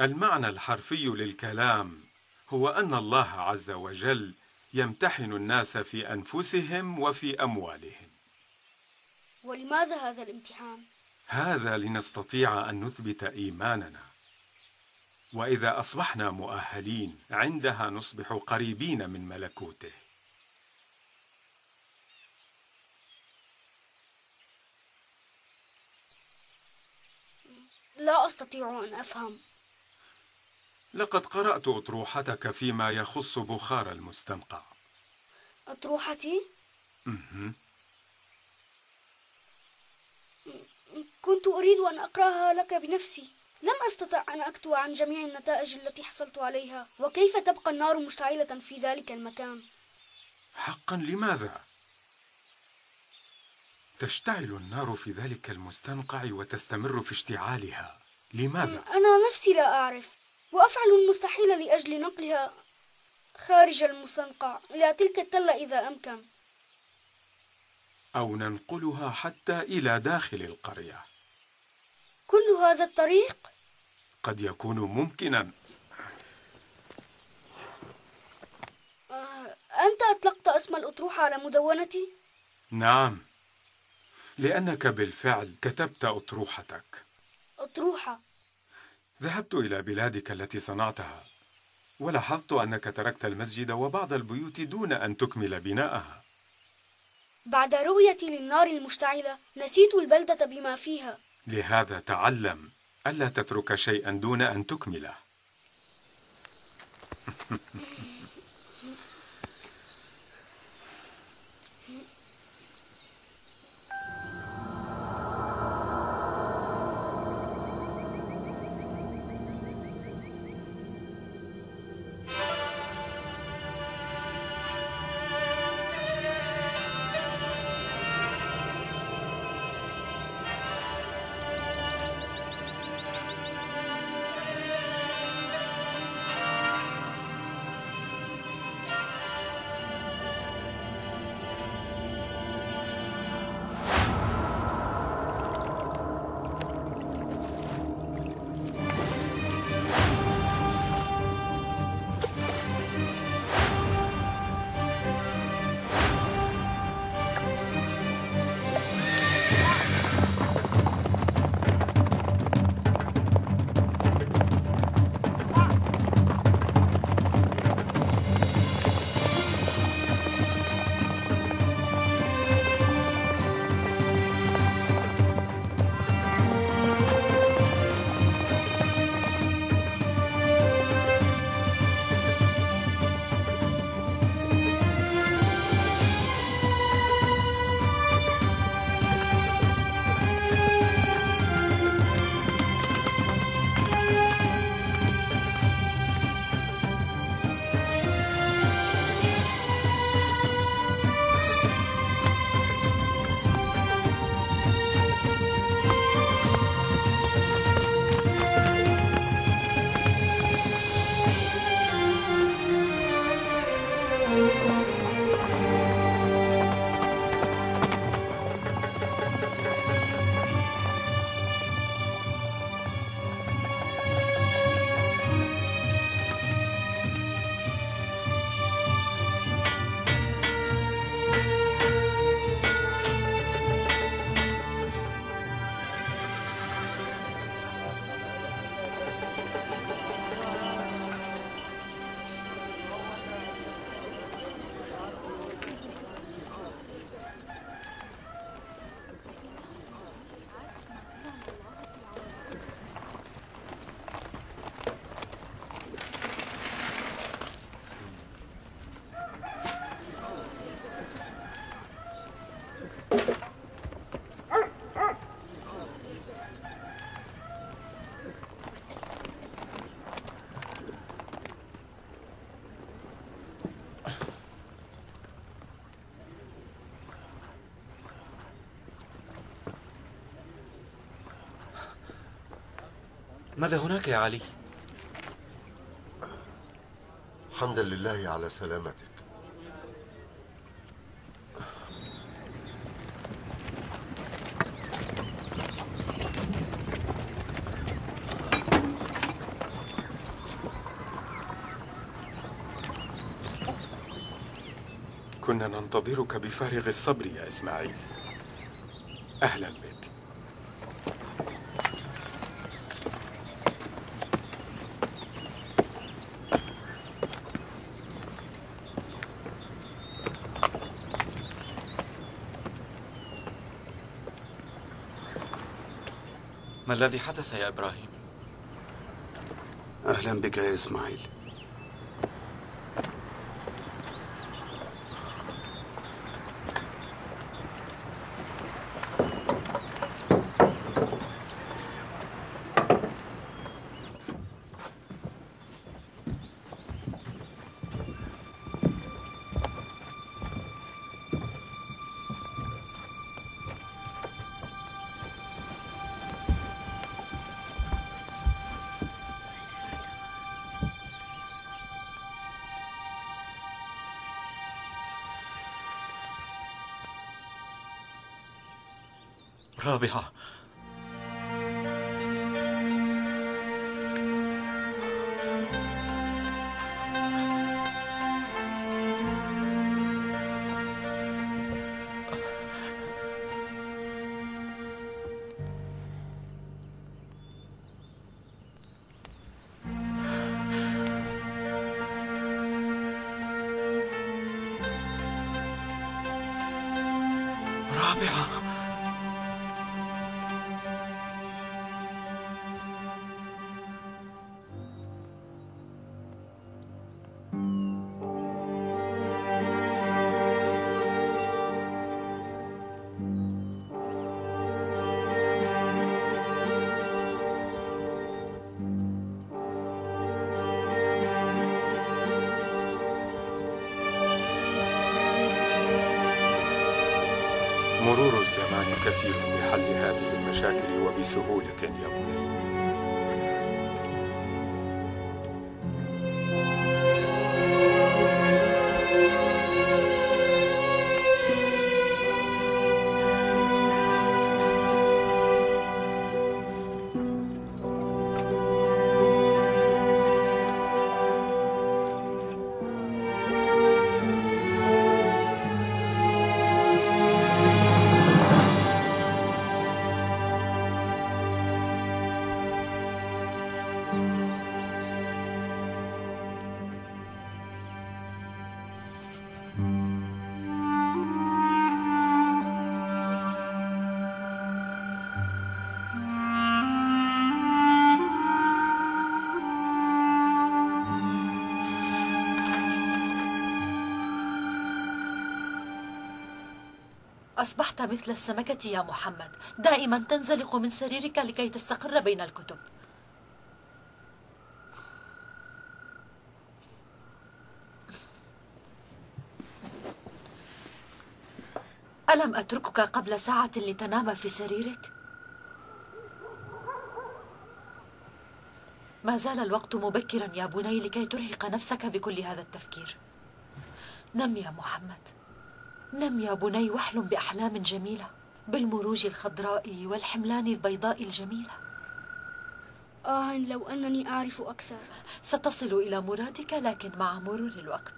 المعنى الحرفي للكلام هو أن الله عز وجل يمتحن الناس في أنفسهم وفي أموالهم. ولماذا هذا الامتحان؟ هذا لنستطيع أن نثبت إيماننا، وإذا أصبحنا مؤهلين عندها نصبح قريبين من ملكوته. لا أستطيع أن أفهم. لقد قرأت أطروحتك فيما يخص بخار المستنقع. أطروحتي؟ كنت أريد أن أقرأها لك بنفسي. لم أستطع أن أكتب عن جميع النتائج التي حصلت عليها، وكيف تبقى النار مشتعلة في ذلك المكان. حقا لماذا؟ تشتعل النار في ذلك المستنقع وتستمر في اشتعالها، لماذا؟ أنا نفسي لا أعرف، وأفعل المستحيل لأجل نقلها خارج المستنقع إلى تلك التلة إذا أمكن، أو ننقلها حتى إلى داخل القرية. كل هذا الطريق؟ قد يكون ممكنا. أنت أطلقت اسم الأطروحة على مدونتي؟ نعم، لأنك بالفعل كتبت أطروحتك. أطروحة؟ ذهبت إلى بلادك التي صنعتها، ولاحظت أنك تركت المسجد وبعض البيوت دون أن تكمل بناءها. بعد رؤيتي للنار المشتعلة نسيت البلدة بما فيها. لهذا تعلم ألا تترك شيئا دون أن تكمله. ماذا هناك يا علي؟ حمدا لله على سلامتك. كنا ننتظرك بفارغ الصبر يا إسماعيل. أهلا بك. ما الذي حدث يا إبراهيم؟ أهلا بك يا إسماعيل. رابعة، رابعة، مرور الزمان كفيل بحل هذه المشاكل وبسهولة يا بني. أصبحت مثل السمكة يا محمد، دائما تنزلق من سريرك لكي تستقر بين الكتب. ألم أتركك قبل ساعة لتنام في سريرك؟ ما زال الوقت مبكرا يا بني لكي ترهق نفسك بكل هذا التفكير. نم يا محمد، نم يا بني واحلم بأحلام جميلة بالمروج الخضراء والحملان البيضاء الجميلة. لو أنني أعرف أكثر. ستصل إلى مرادك لكن مع مرور الوقت.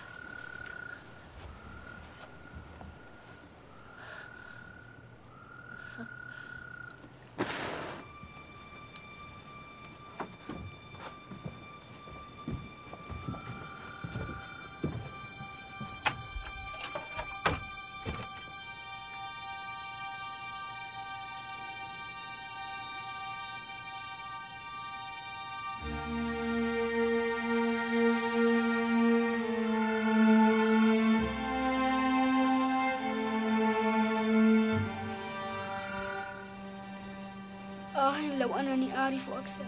لو أنني أعرف أكثر.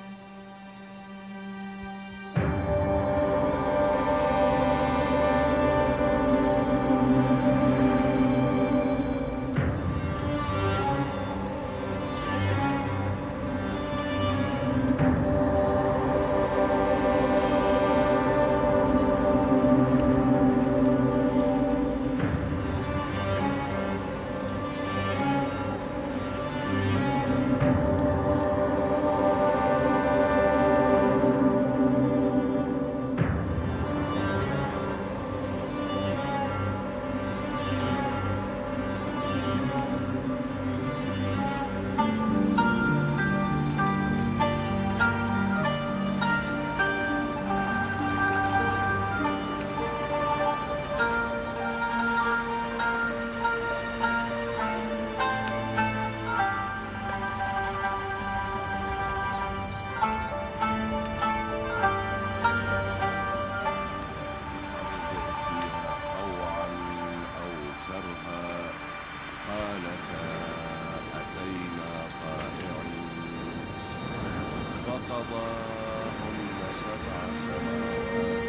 فقضاهن 7 سماوات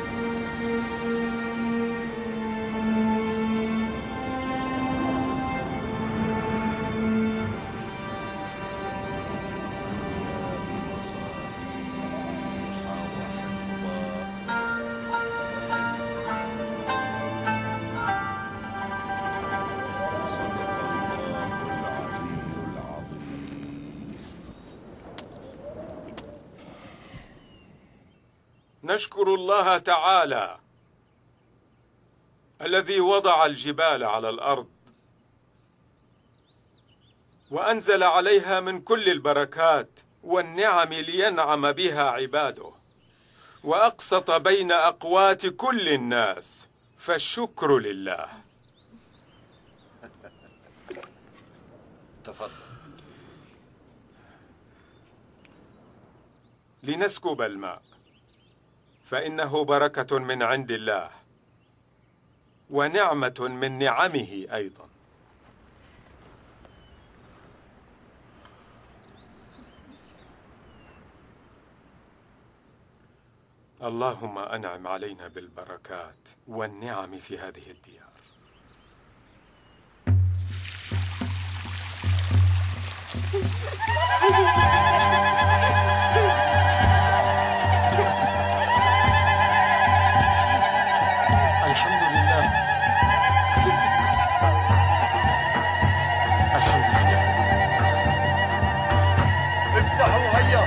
نشكر الله تعالى الذي وضع الجبال على الأرض وأنزل عليها من كل البركات والنعم لينعم بها عباده، وأقسط بين أقوات كل الناس، فالشكر لله. تفضل. لنسكب الماء، فإنه بركة من عند الله ونعمة من نعمه أيضا. اللهم أنعم علينا بالبركات والنعم في هذه الديار. الحمد لله. الحمد لله. افتحوا هيا.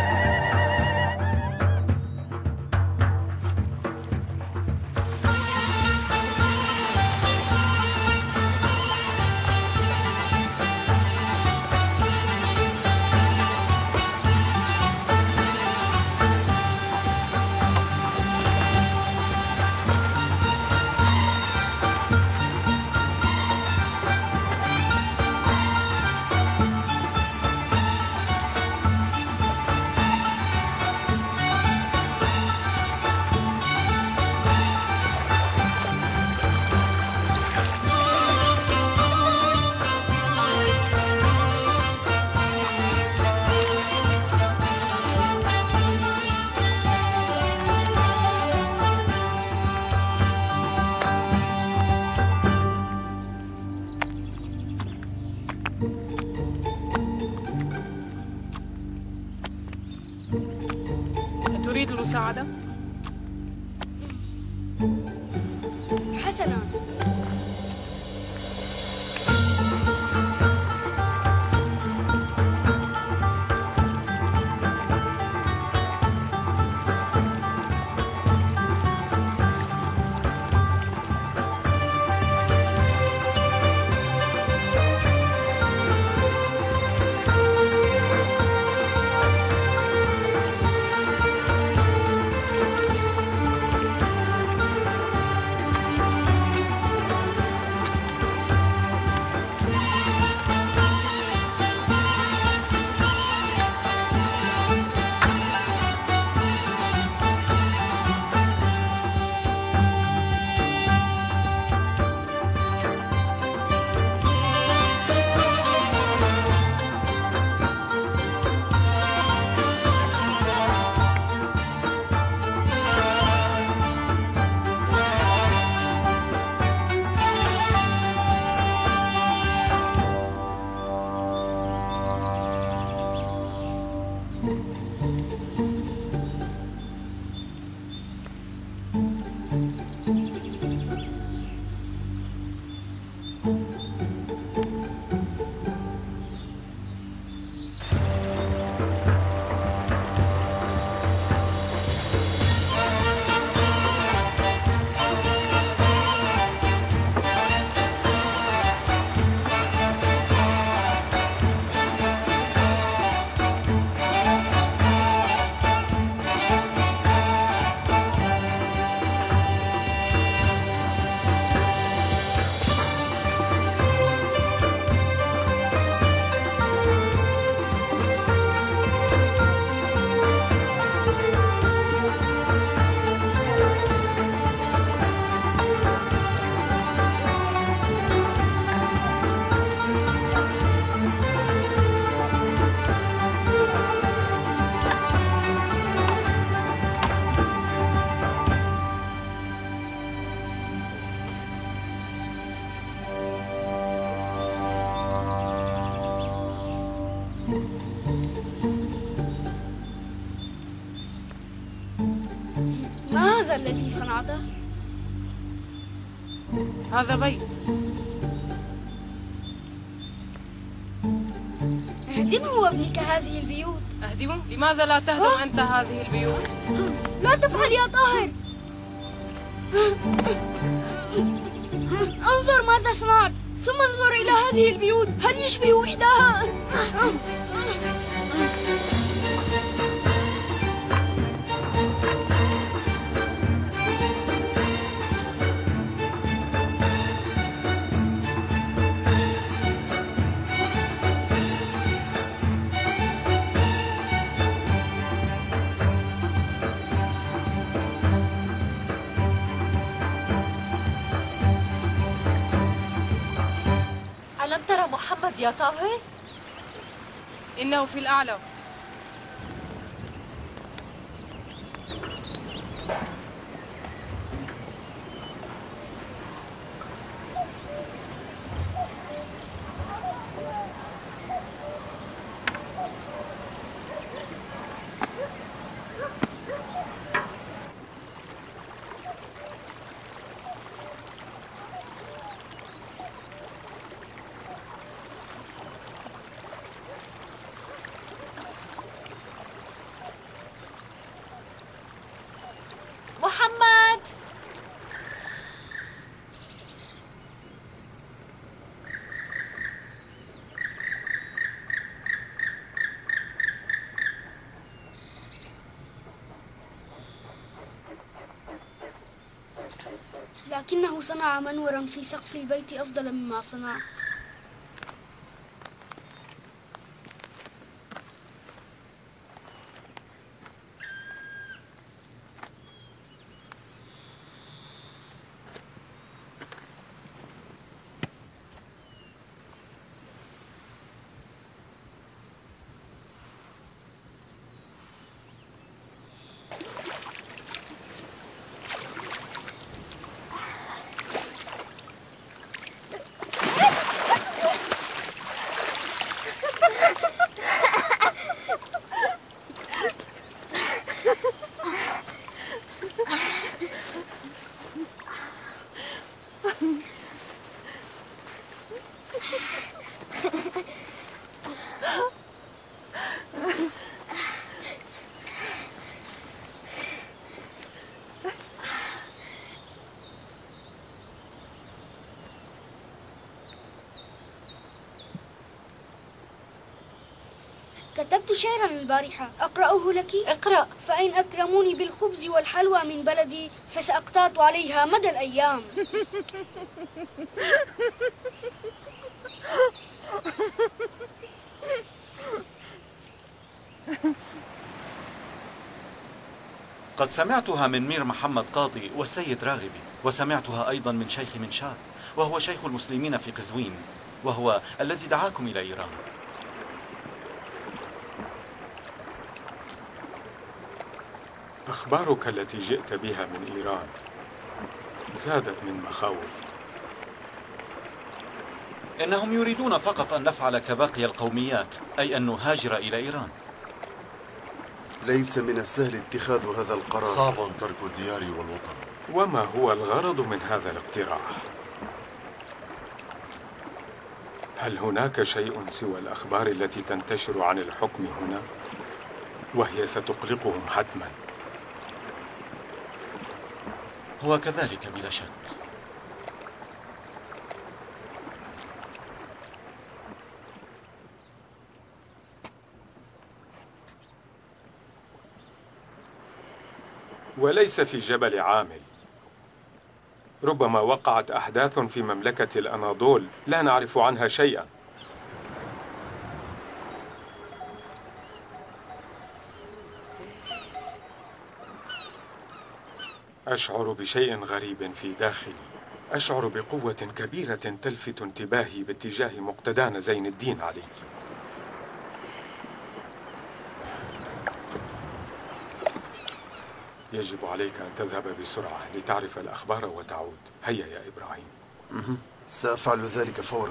تريد المساعدة؟ حسنا. هذا الذي صنعته؟ هذا بيت. اهدمه وابنك هذه البيوت. أهدمه؟ لماذا لا تهدم أنت هذه البيوت؟ لا تفعل يا طاهر. انظر ماذا صنعت، ثم انظر إلى هذه البيوت، هل يشبه إحداها؟ ألم ترى محمد يا طاهر؟ إنه في الأعلى. محمد! لكنه صنع منورا في سقف البيت أفضل مما صنعت. كتبت شعرا البارحة، أقرأه لك؟ اقرأ. فإن أكرموني بالخبز والحلوى من بلدي فسأقتات عليها مدى الأيام. قد سمعتها من مير محمد قاضي والسيد راغبي، وسمعتها أيضا من شيخ منشار، وهو شيخ المسلمين في قزوين، وهو الذي دعاكم إلى إيران. أخبارك التي جئت بها من إيران زادت من مخاوفي. إنهم يريدون فقط أن نفعل كباقي القوميات، أي أن نهاجر إلى إيران. ليس من السهل اتخاذ هذا القرار. صعب ترك الديار والوطن. وما هو الغرض من هذا الاقتراح؟ هل هناك شيء سوى الأخبار التي تنتشر عن الحكم هنا؟ وهي ستقلقهم حتما. هو كذلك بلا شك. وليس في جبل عامل. ربما وقعت أحداث في مملكة الأناضول لا نعرف عنها شيئا. أشعر بشيء غريب في داخلي. أشعر بقوة كبيرة تلفت انتباهي باتجاه مقتدان زين الدين علي. يجب عليك أن تذهب بسرعة لتعرف الأخبار وتعود. هيا يا إبراهيم. سأفعل ذلك فورا.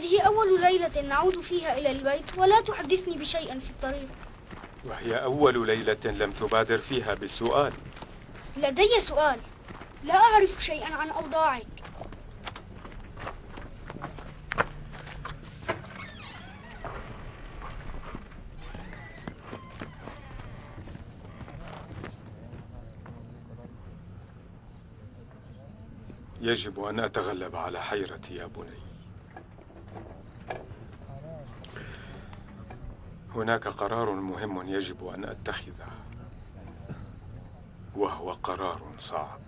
هذه أول ليلة نعود فيها إلى البيت، ولا تحدثني بشيء في الطريق. وهي أول ليلة لم تبادر فيها بالسؤال. لدي سؤال. لا أعرف شيئا عن أوضاعك. يجب أن أتغلب على حيرتي يا بني. هناك قرار مهم يجب أن أتخذه، وهو قرار صعب.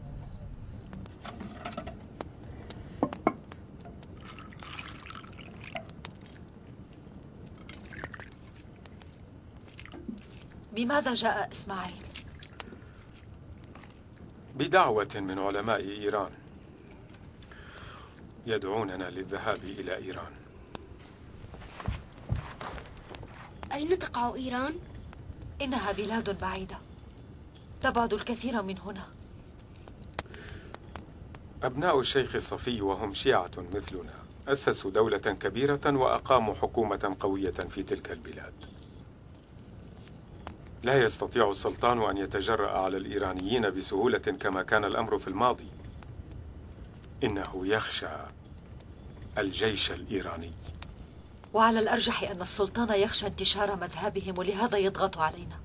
بماذا جاء إسماعيل؟ بدعوة من علماء إيران، يدعوننا للذهاب إلى إيران. أين تقع إيران؟ إنها بلاد بعيدة، تبعد الكثير من هنا. أبناء الشيخ الصفي وهم شيعة مثلنا أسسوا دولة كبيرة وأقاموا حكومة قوية في تلك البلاد. لا يستطيع السلطان أن يتجرأ على الإيرانيين بسهولة كما كان الأمر في الماضي. إنه يخشى الجيش الإيراني. وعلى الأرجح أن السلطان يخشى انتشار مذهبهم، ولهذا يضغط علينا.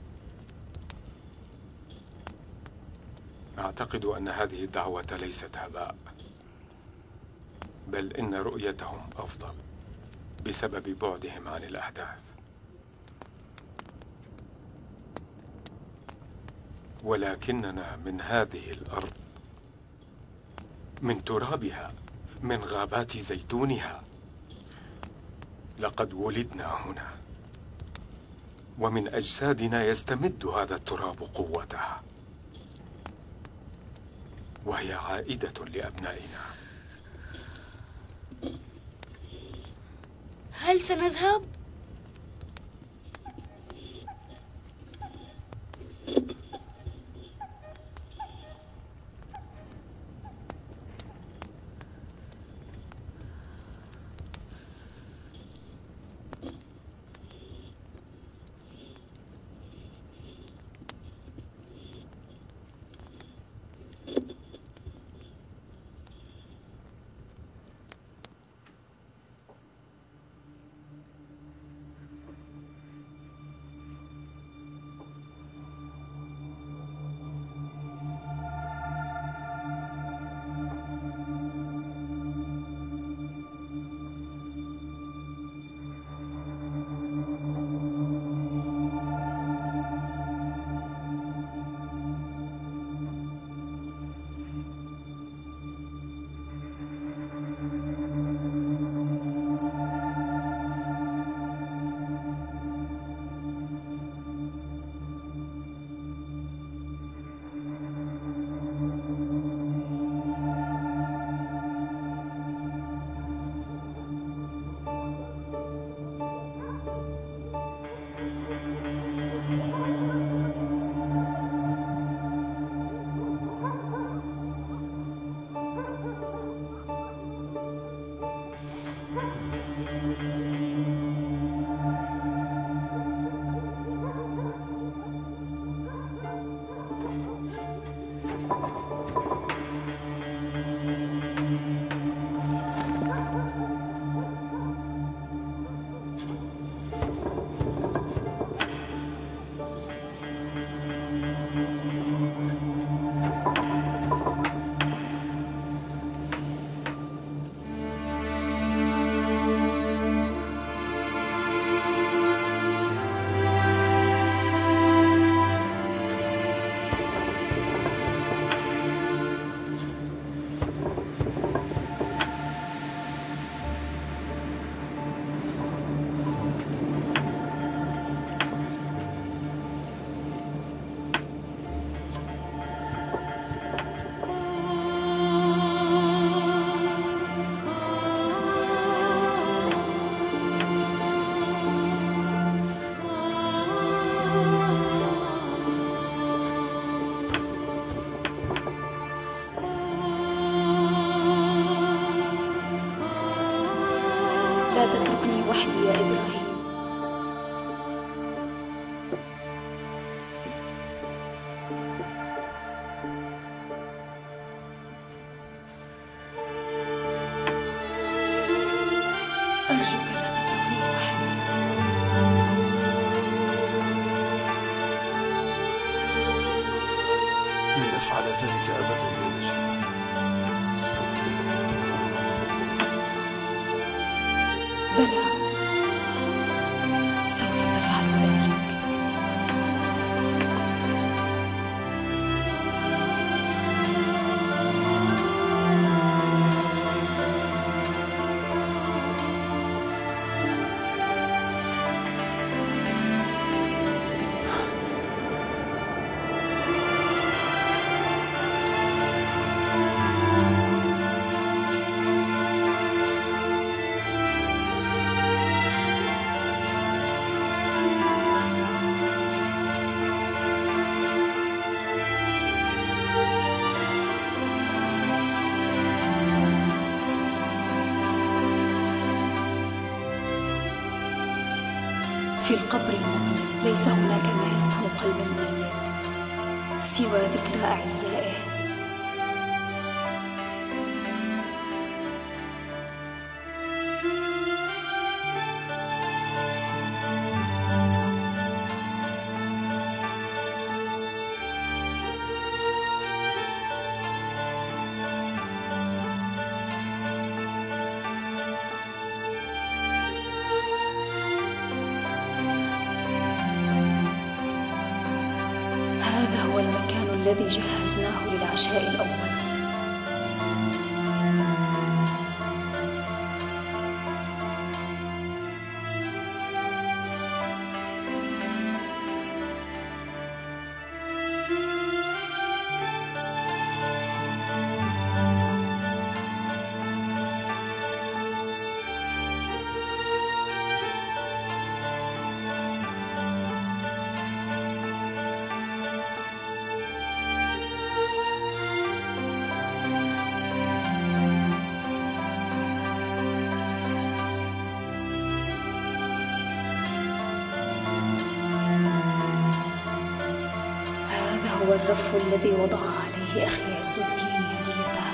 أعتقد أن هذه الدعوة ليست هباء، بل إن رؤيتهم أفضل بسبب بعدهم عن الأحداث. ولكننا من هذه الأرض، من ترابها، من غابات زيتونها. لقد ولدنا هنا، ومن أجسادنا يستمد هذا التراب قوته، وهي عائدة لأبنائنا. هل سنذهب؟ في القبر المظلم ليس هناك ما يسكن قلب الميت سوى ذكرى أعزائه. هذا هو المكان الذي جهزناه للعشاء الأول. هو الرف الذي وضع عليه أخي عز الدين هديته.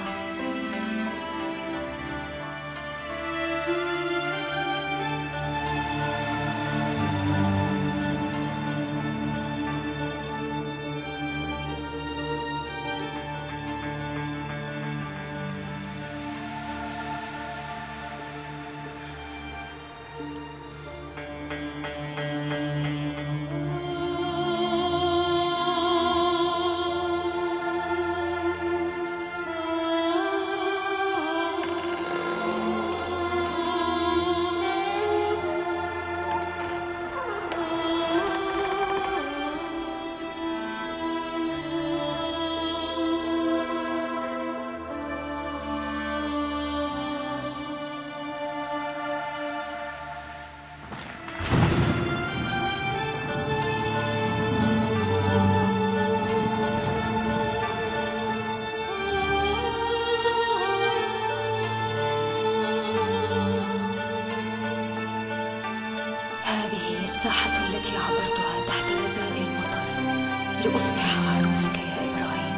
هذه هي الساحة التي عبرتها تحت رذاذ المطر لأصبح عروسك يا إبراهيم.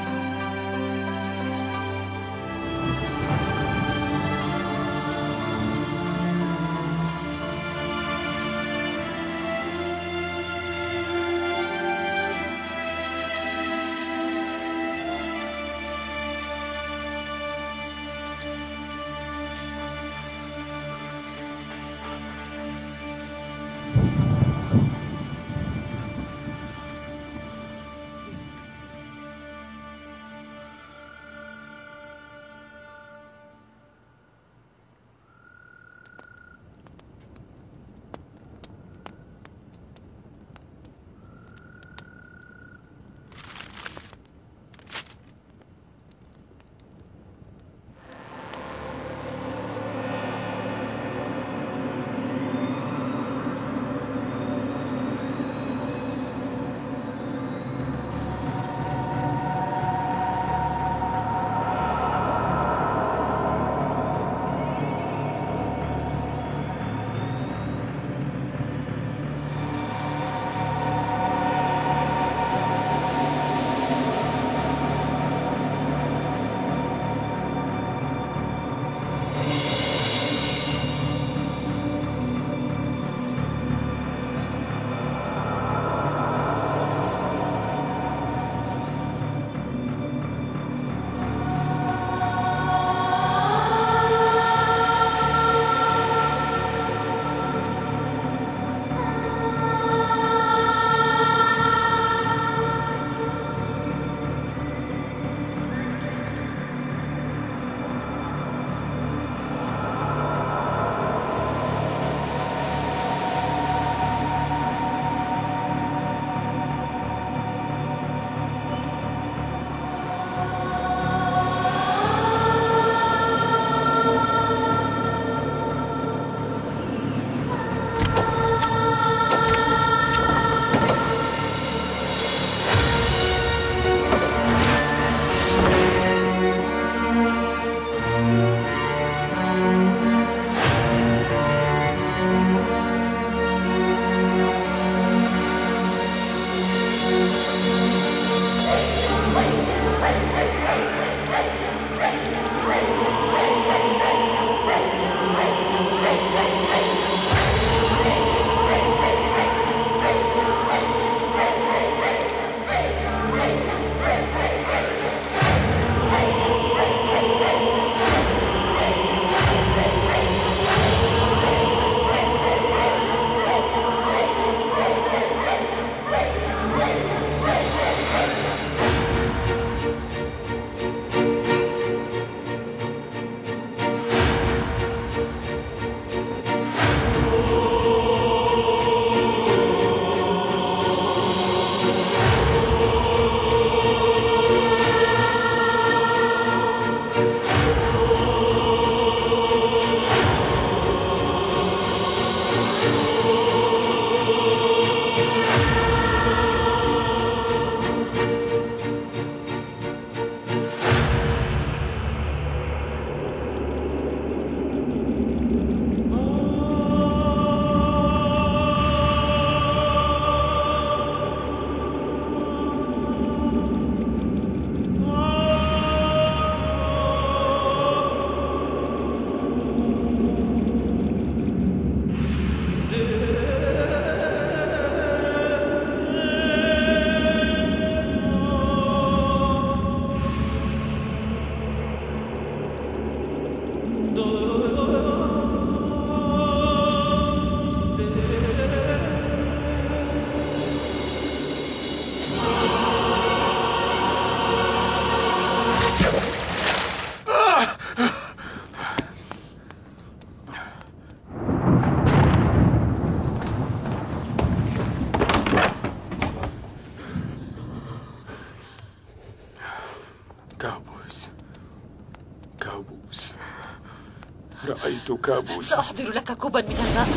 رأيت كابوسا. سأحضر لك كوبا من الماء.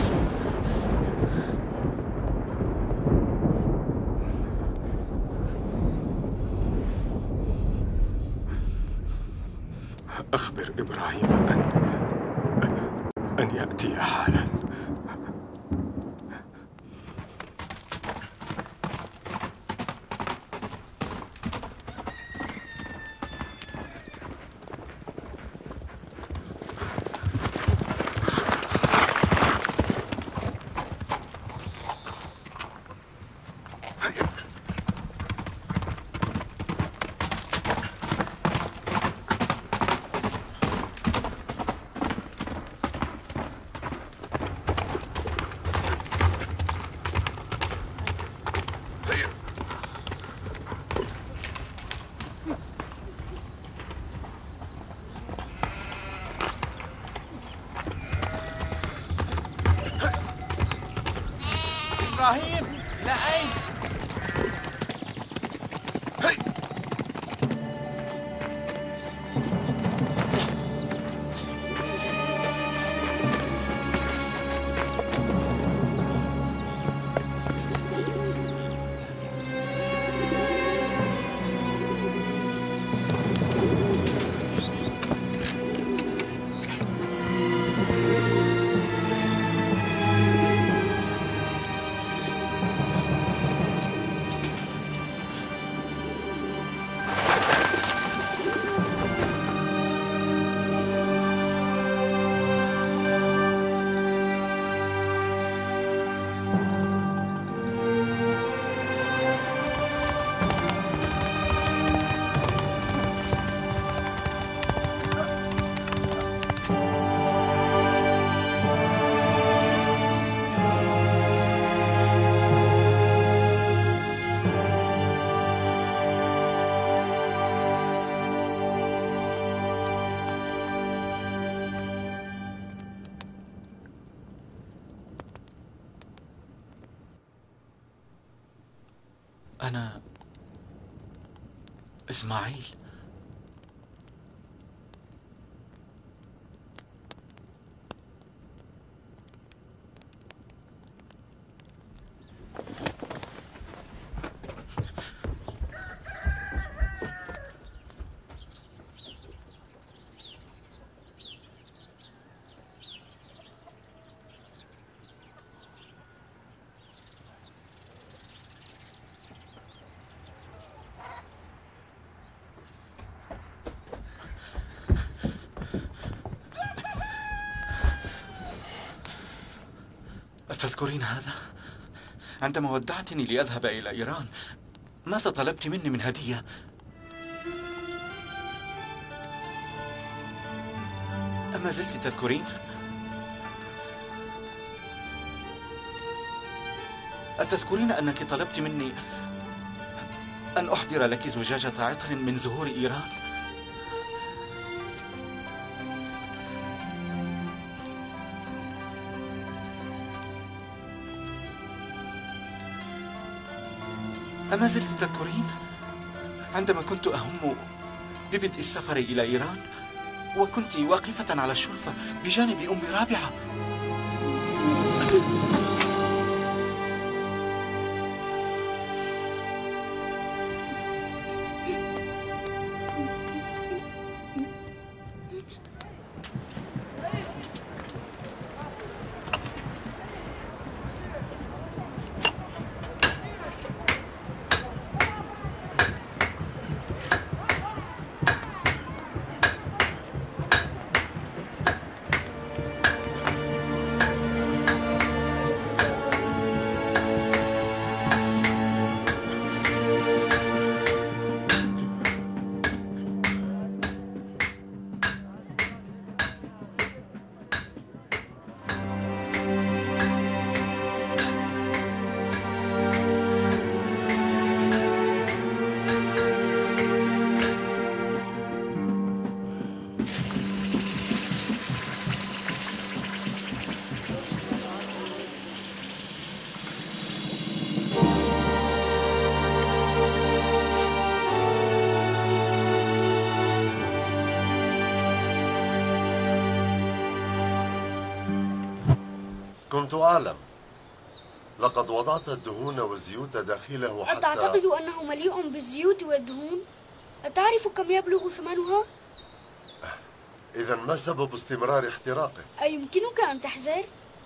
أخبر إبراهيم أن يأتي حالا. إبراهيم، إلى أين؟ أنا إسماعيل. أتذكرين هذا؟ عندما ودعتني لأذهب إلى إيران، ماذا طلبت مني من هدية؟ أما زلت تذكرين؟ أتذكرين أنك طلبت مني أن أحضر لك زجاجة عطر من زهور إيران؟ أما زلت تذكرين عندما كنت أهم ببدء السفر إلى إيران وكنت واقفة على الشرفة بجانب أم رابعة؟ كنت أعلم. لقد وضعت الدهون والزيوت داخله حتى... أتعتقد أنه مليء بالزيوت والدهون؟ أتعرف كم يبلغ ثمنها؟ إذا ما سبب استمرار احتراقه؟ أيمكنك أن تحذر؟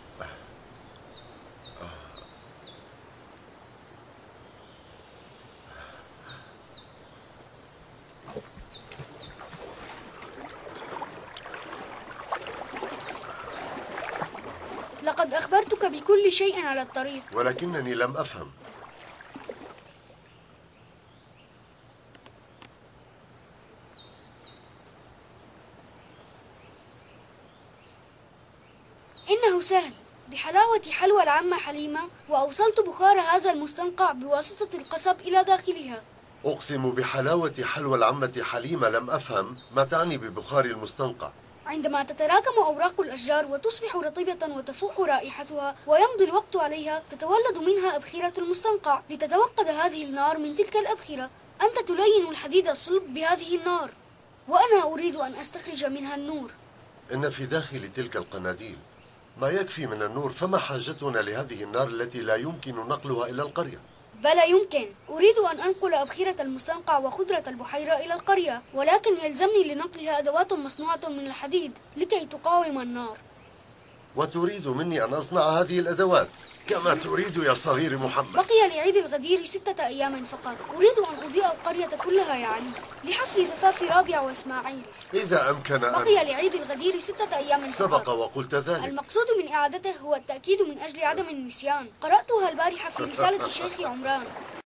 لقد أخبرتك بكل شيء على الطريق. ولكنني لم أفهم. إنه سهل. بحلاوة حلوى العمة حليمة، وأوصلت بخار هذا المستنقع بواسطة القصب إلى داخلها. أقسم بحلاوة حلوى العمة حليمة لم أفهم ما تعني ببخار المستنقع. عندما تتراكم أوراق الأشجار وتصبح رطبة وتفوح رائحتها ويمضي الوقت عليها، تتولد منها أبخرة المستنقع. لتتوقد هذه النار من تلك الأبخرة، أنت تلين الحديد الصلب بهذه النار، وأنا أريد أن أستخرج منها النور. إن في داخل تلك القناديل ما يكفي من النور، فما حاجتنا لهذه النار التي لا يمكن نقلها إلى القرية؟ بلى يمكن. أريد أن أنقل أبخرة المستنقع وخضرة البحيرة إلى القرية، ولكن يلزمني لنقلها أدوات مصنوعة من الحديد لكي تقاوم النار. وتريد مني أن أصنع هذه الأدوات كما تريد يا صغير محمد؟ بقي لعيد الغدير 6 أيام فقط. أريد أن أضيء القرية كلها يا علي، لحفل زفاف رابع وإسماعيل. إذا أمكن أن... بقي لعيد الغدير 6 أيام فقط. سبق وقلت ذلك. المقصود من إعادته هو التأكيد من أجل عدم النسيان. قرأتها البارحة في رسالة الشيخ عمران.